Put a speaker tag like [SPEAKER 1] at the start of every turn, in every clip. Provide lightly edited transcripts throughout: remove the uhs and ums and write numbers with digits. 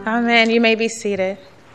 [SPEAKER 1] Amen. You may be seated.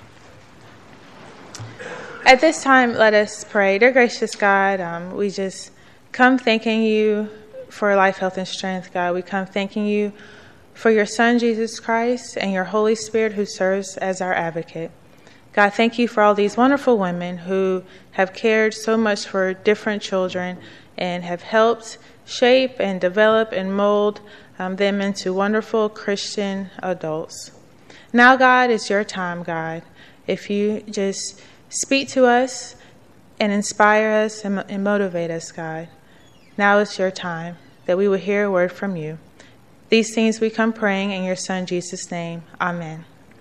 [SPEAKER 1] At this time, let us pray. Dear gracious God, we just come thanking you for life, health, and strength, God. We come thanking you for your Son, Jesus Christ, and your Holy Spirit who serves as our advocate. God, thank you for all these wonderful women who have cared so much for different children and have helped shape and develop and mold them into wonderful Christian adults. Now, God, it's your time, God. If you just speak to us and inspire us and motivate us, God. Now it's your time that we will hear a word from you. These things we come praying in your Son, Jesus' name. Amen.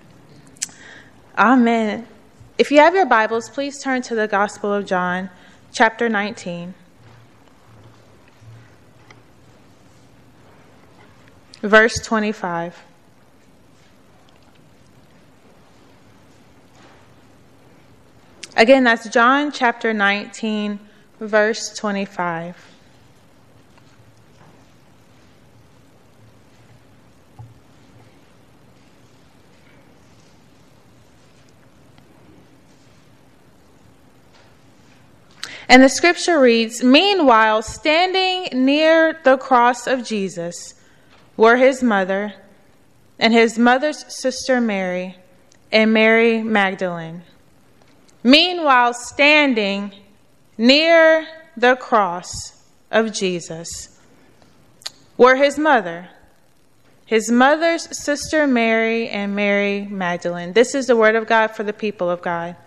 [SPEAKER 1] Amen. If you have your Bibles, please turn to the Gospel of John, chapter 19. Verse 25. Again, that's John chapter 19, verse 25. And the scripture reads, "Meanwhile, standing near the cross of Jesus were his mother and his mother's sister Mary and Mary Magdalene." Meanwhile, standing near the cross of Jesus were his mother, his mother's sister Mary, and Mary Magdalene. This is the word of God for the people of God.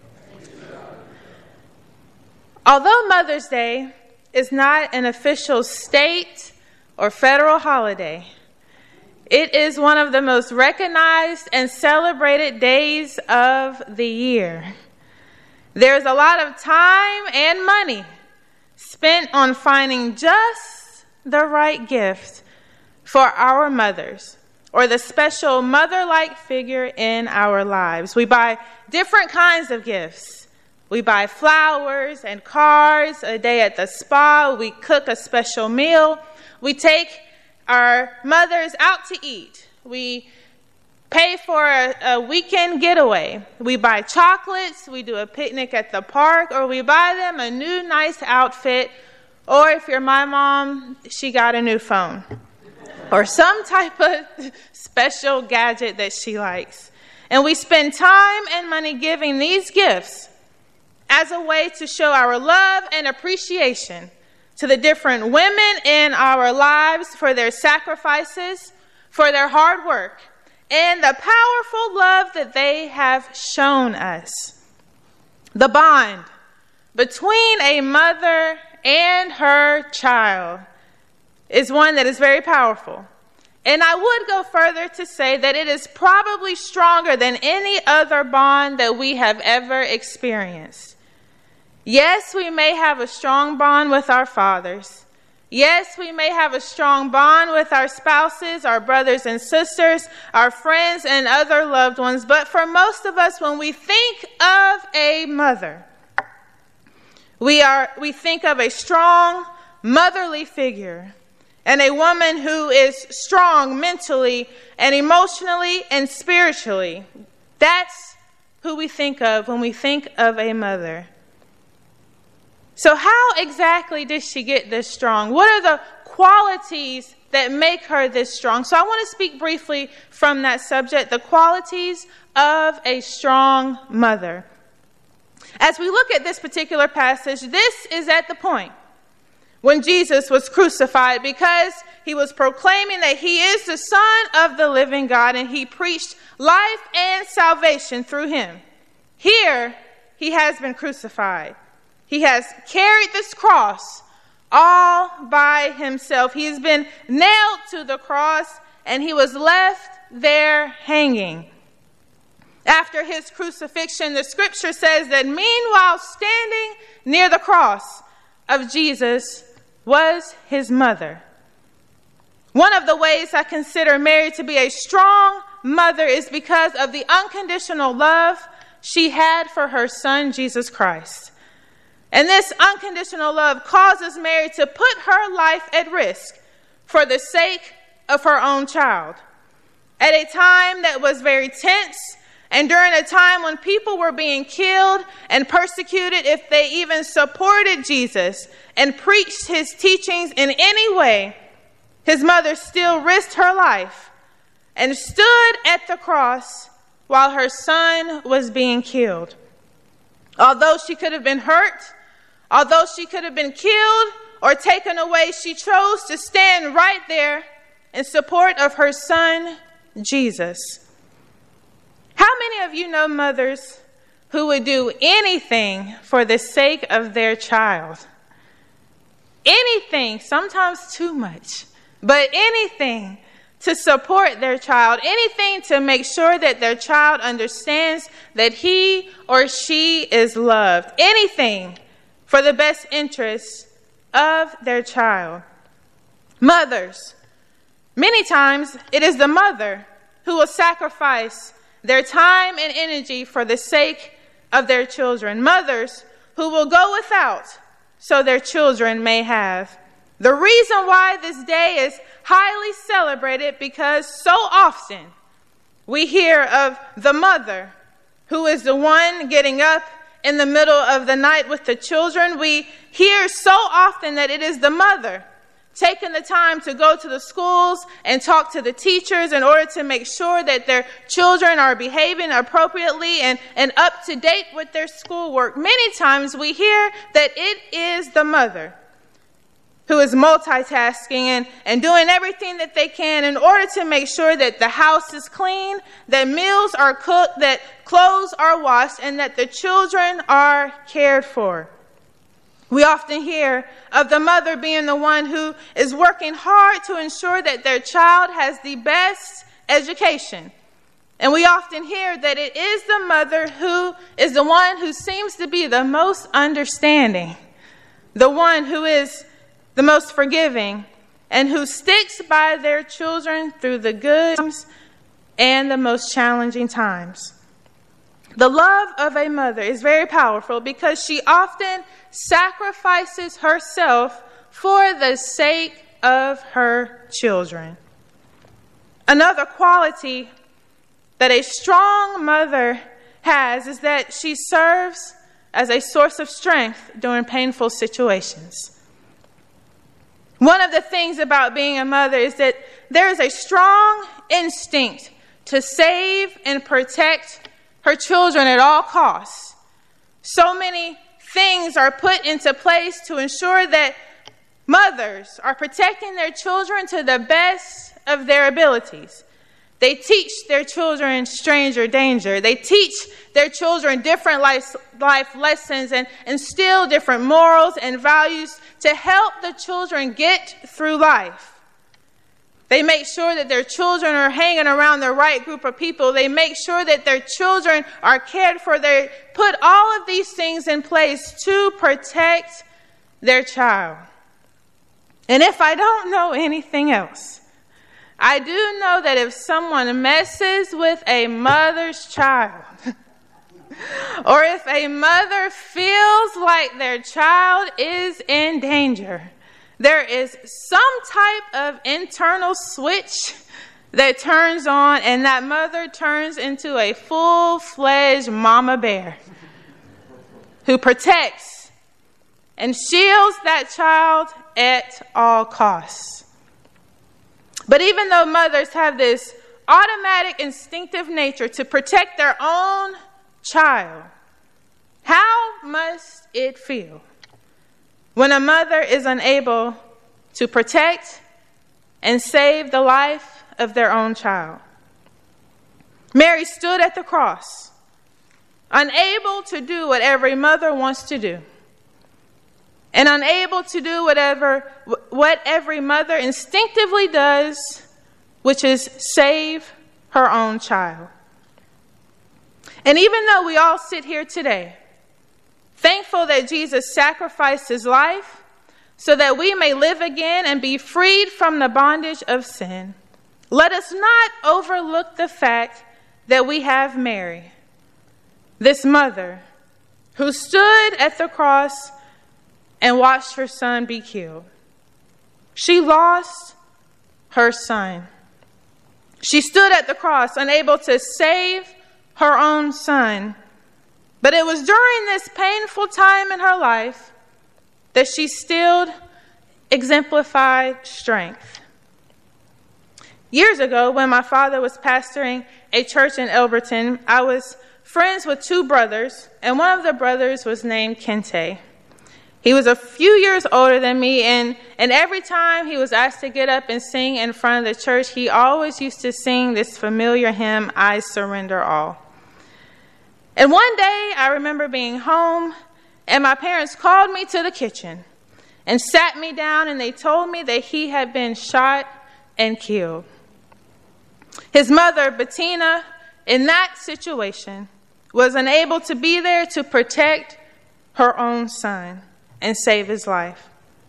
[SPEAKER 1] Although Mother's Day is not an official state or federal holiday, it is one of the most recognized and celebrated days of the year. There's a lot of time and money spent on finding just the right gift for our mothers or the special mother-like figure in our lives. We buy different kinds of gifts. We buy flowers and cards, a day at the spa. We cook a special meal. We take our mothers out to eat. We pay for a weekend getaway. We buy chocolates. We do a picnic at the park, or we buy them a new nice outfit. Or if you're my mom, she got a new phone or some type of special gadget that she likes. And we spend time and money giving these gifts as a way to show our love and appreciation to the different women in our lives for their sacrifices, for their hard work, and the powerful love that they have shown us. The bond between a mother and her child is one that is very powerful. And I would go further to say that it is probably stronger than any other bond that we have ever experienced. Yes, we may have a strong bond with our fathers. Yes, we may have a strong bond with our spouses, our brothers and sisters, our friends, and other loved ones. But for most of us, when we think of a mother, we think of a strong motherly figure and a woman who is strong mentally and emotionally and spiritually. That's who we think of when we think of a mother. So how exactly did she get this strong? What are the qualities that make her this strong? So I want to speak briefly from that subject, the qualities of a strong mother. As we look at this particular passage, this is at the point when Jesus was crucified, because he was proclaiming that he is the Son of the living God, and he preached life and salvation through him. Here, he has been crucified. He has carried this cross all by himself. He has been nailed to the cross, and he was left there hanging. After his crucifixion, the scripture says that meanwhile standing near the cross of Jesus was his mother. One of the ways I consider Mary to be a strong mother is because of the unconditional love she had for her son, Jesus Christ. And this unconditional love causes Mary to put her life at risk for the sake of her own child. at a time that was very tense, and during a time when people were being killed and persecuted if they even supported Jesus and preached his teachings in any way, his mother still risked her life and stood at the cross while her son was being killed. Although she could have been hurt, although she could have been killed or taken away, she chose to stand right there in support of her son, Jesus. How many of you know mothers who would do anything for the sake of their child? Anything, sometimes too much, but anything to support their child, anything to make sure that their child understands that he or she is loved, anything for the best interest of their child. Mothers, many times it is the mother who will sacrifice their time and energy for the sake of their children. Mothers who will go without so their children may have. The reason why this day is highly celebrated because so often we hear of the mother who is the one getting up in the middle of the night with the children. We hear so often that it is the mother taking the time to go to the schools and talk to the teachers in order to make sure that their children are behaving appropriately and up to date with their schoolwork. Many times we hear that it is the mother who is multitasking and doing everything that they can in order to make sure that the house is clean, that meals are cooked, that clothes are washed, and that the children are cared for. We often hear of the mother being the one who is working hard to ensure that their child has the best education. And we often hear that it is the mother who is the one who seems to be the most understanding, the one who is the most forgiving, and who sticks by their children through the good times and the most challenging times. The love of a mother is very powerful because she often sacrifices herself for the sake of her children. Another quality that a strong mother has is that she serves as a source of strength during painful situations. One of the things about being a mother is that there is a strong instinct to save and protect her children at all costs. So many things are put into place to ensure that mothers are protecting their children to the best of their abilities. They teach their children stranger danger. They teach their children different life lessons and instill different morals and values to help the children get through life. They make sure that their children are hanging around the right group of people. They make sure that their children are cared for. They put all of these things in place to protect their child. And if I don't know anything else, I do know that if someone messes with a mother's child, or if a mother feels like their child is in danger, there is some type of internal switch that turns on, and that mother turns into a full-fledged mama bear who protects and shields that child at all costs. But even though mothers have this automatic, instinctive nature to protect their own child, how must it feel when a mother is unable to protect and save the life of their own child? Mary stood at the cross, unable to do what every mother wants to do, and unable to do what every mother instinctively does, which is save her own child. And even though we all sit here today, thankful that Jesus sacrificed his life so that we may live again and be freed from the bondage of sin, let us not overlook the fact that we have Mary, this mother, who stood at the cross and watched her son be killed. She lost her son. She stood at the cross, unable to save her own son. But it was during this painful time in her life that she still exemplified strength. Years ago, when my father was pastoring a church in Elberton, I was friends with two brothers, and one of the brothers was named Kente. He was a few years older than me, and every time he was asked to get up and sing in front of the church, he always used to sing this familiar hymn, I Surrender All. And one day, I remember being home, and my parents called me to the kitchen and sat me down, and they told me that he had been shot and killed. His mother, Bettina, in that situation, was unable to be there to protect her own son and save his life.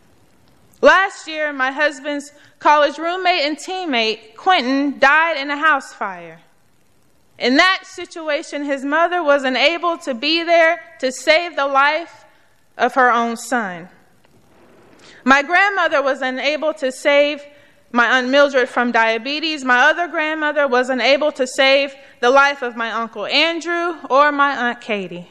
[SPEAKER 1] Last year, my husband's college roommate and teammate, Quentin, died in a house fire. In that situation, his mother was unable to be there to save the life of her own son. My grandmother was unable to save my Aunt Mildred from diabetes. My other grandmother was unable to save the life of my Uncle Andrew or my Aunt Katie.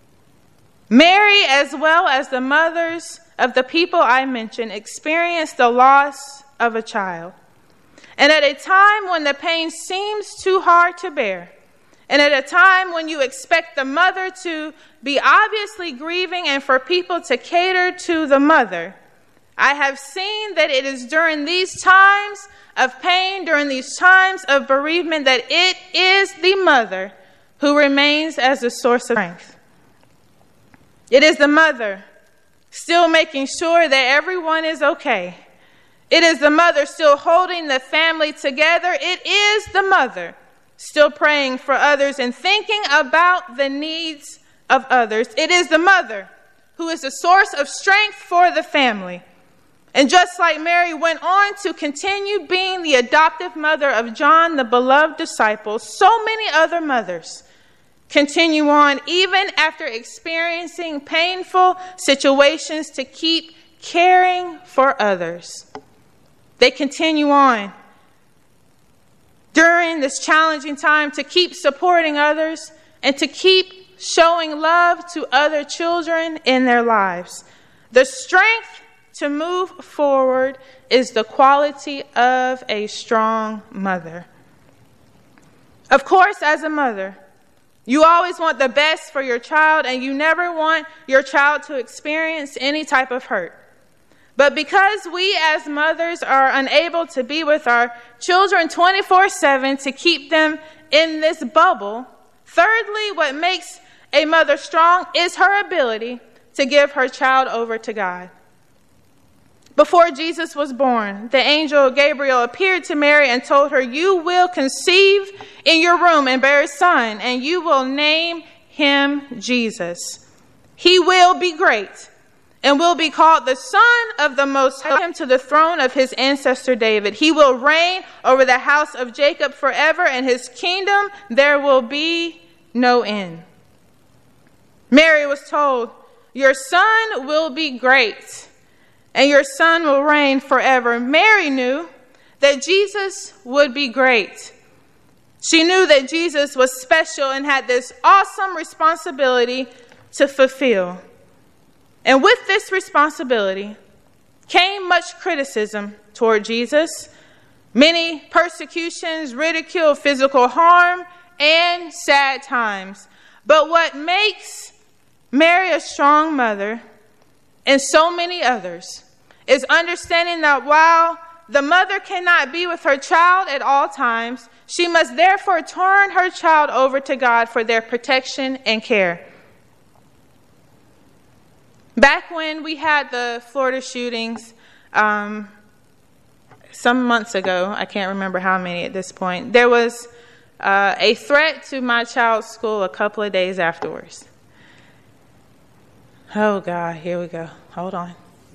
[SPEAKER 1] Mary, as well as the mothers of the people I mentioned, experienced the loss of a child. And at a time when the pain seems too hard to bear, and at a time when you expect the mother to be obviously grieving and for people to cater to the mother, I have seen that it is during these times of pain, during these times of bereavement, that it is the mother who remains as a source of strength. It is the mother still making sure that everyone is okay. It is the mother still holding the family together. It is the mother still praying for others and thinking about the needs of others. It is the mother who is the source of strength for the family. And just like Mary went on to continue being the adoptive mother of John, the beloved disciple, so many other mothers continue on even after experiencing painful situations to keep caring for others. They continue on during this challenging time to keep supporting others and to keep showing love to other children in their lives. The strength to move forward is the quality of a strong mother. Of course, as a mother, you always want the best for your child, and you never want your child to experience any type of hurt. But because we as mothers are unable to be with our children 24/7 to keep them in this bubble, thirdly, what makes a mother strong is her ability to give her child over to God. Before Jesus was born, the angel Gabriel appeared to Mary and told her, "You will conceive in your womb and bear a son, and you will name him Jesus. He will be great and will be called the Son of the Most High, him to the throne of his ancestor David. He will reign over the house of Jacob forever, and his kingdom there will be no end." Mary was told, "Your son will be great, and your son will reign forever." Mary knew that Jesus would be great. She knew that Jesus was special and had this awesome responsibility to fulfill. And with this responsibility came much criticism toward Jesus, many persecutions, ridicule, physical harm, and sad times. But what makes Mary a strong mother, and so many others, is understanding that while the mother cannot be with her child at all times, she must therefore turn her child over to God for their protection and care. Back when we had the Florida shootings, some months ago, I can't remember how many at this point, there was a threat to my child's school a couple of days afterwards. Oh God, here we go. Hold on.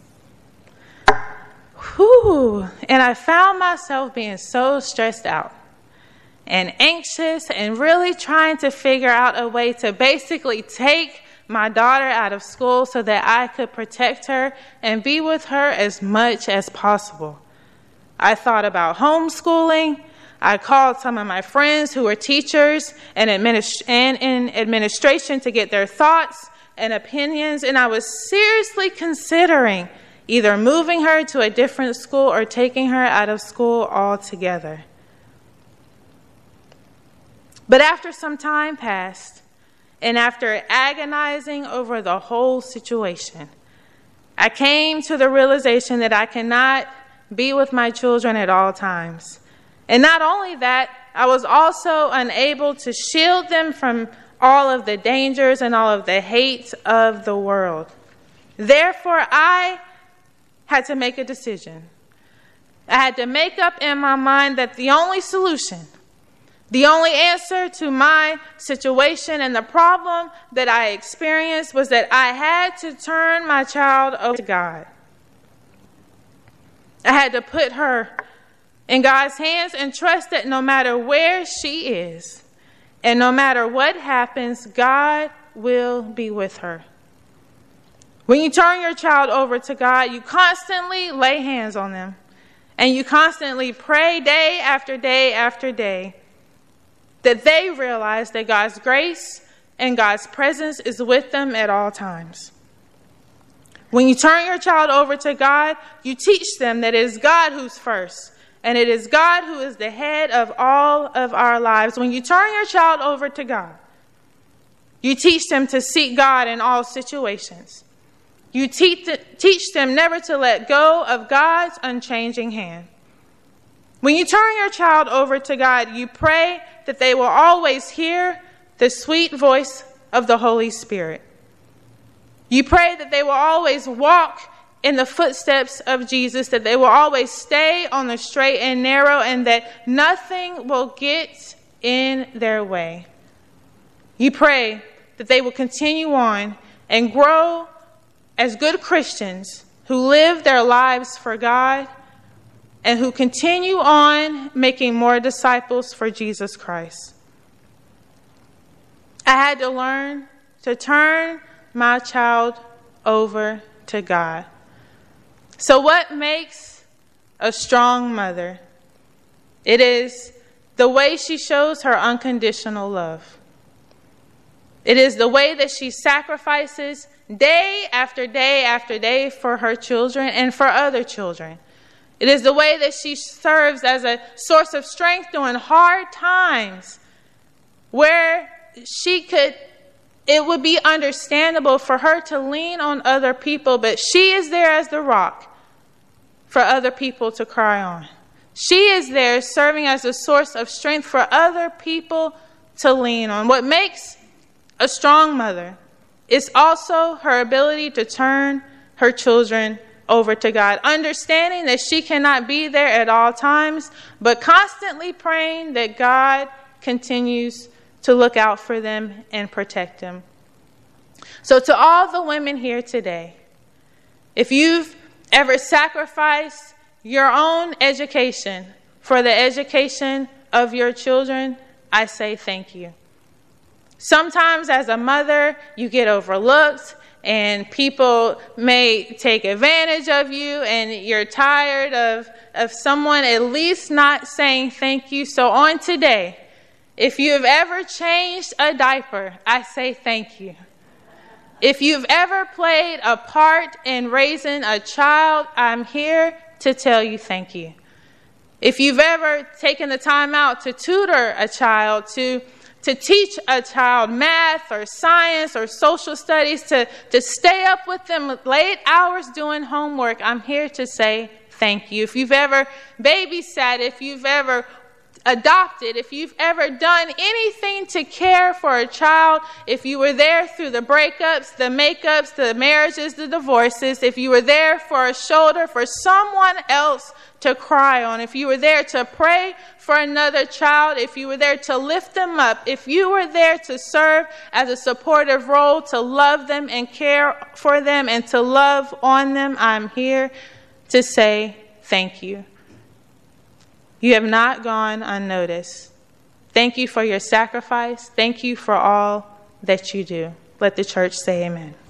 [SPEAKER 1] Whew. And I found myself being so stressed out and anxious and really trying to figure out a way to basically take my daughter out of school so that I could protect her and be with her as much as possible. I thought about homeschooling. I called some of my friends who were teachers and in administration to get their thoughts and opinions, and I was seriously considering either moving her to a different school or taking her out of school altogether. But after some time passed, and after agonizing over the whole situation, I came to the realization that I cannot be with my children at all times. And not only that, I was also unable to shield them from all of the dangers and all of the hate of the world. Therefore, I had to make a decision. I had to make up in my mind that the only solution, the only answer to my situation and the problem that I experienced was that I had to turn my child over to God. I had to put her in God's hands and trust that no matter where she is and no matter what happens, God will be with her. When you turn your child over to God, you constantly lay hands on them and you constantly pray day after day after day that they realize that God's grace and God's presence is with them at all times. When you turn your child over to God, you teach them that it is God who's first, and it is God who is the head of all of our lives. When you turn your child over to God, you teach them to seek God in all situations. You teach them never to let go of God's unchanging hand. When you turn your child over to God, you pray that they will always hear the sweet voice of the Holy Spirit. You pray that they will always walk in the footsteps of Jesus, that they will always stay on the straight and narrow, and that nothing will get in their way. You pray that they will continue on and grow as good Christians who live their lives for God and who continue on making more disciples for Jesus Christ. I had to learn to turn my child over to God. So what makes a strong mother? It is the way she shows her unconditional love. It is the way that she sacrifices day after day after day for her children and for other children. It is the way that she serves as a source of strength during hard times where it would be understandable for her to lean on other people, but she is there as the rock for other people to cry on. She is there serving as a source of strength for other people to lean on. What makes a strong mother is also her ability to turn her children over to God, understanding that she cannot be there at all times, but constantly praying that God continues to look out for them and protect them. So to all the women here today, if you've ever sacrificed your own education for the education of your children, I say thank you. Sometimes as a mother, you get overlooked and people may take advantage of you and you're tired of someone at least not saying thank you. So on today, if you've ever changed a diaper, I say thank you. If you've ever played a part in raising a child, I'm here to tell you thank you. If you've ever taken the time out to tutor a child, to teach a child math or science or social studies, to stay up with them late hours doing homework, I'm here to say thank you. If you've ever babysat, if you've ever adopted, if you've ever done anything to care for a child, if you were there through the breakups, the makeups, the marriages, the divorces, if you were there for a shoulder for someone else to cry on, if you were there to pray for another child, if you were there to lift them up, if you were there to serve as a supportive role, to love them and care for them and to love on them, I'm here to say thank you. You have not gone unnoticed. Thank you for your sacrifice. Thank you for all that you do. Let the church say amen.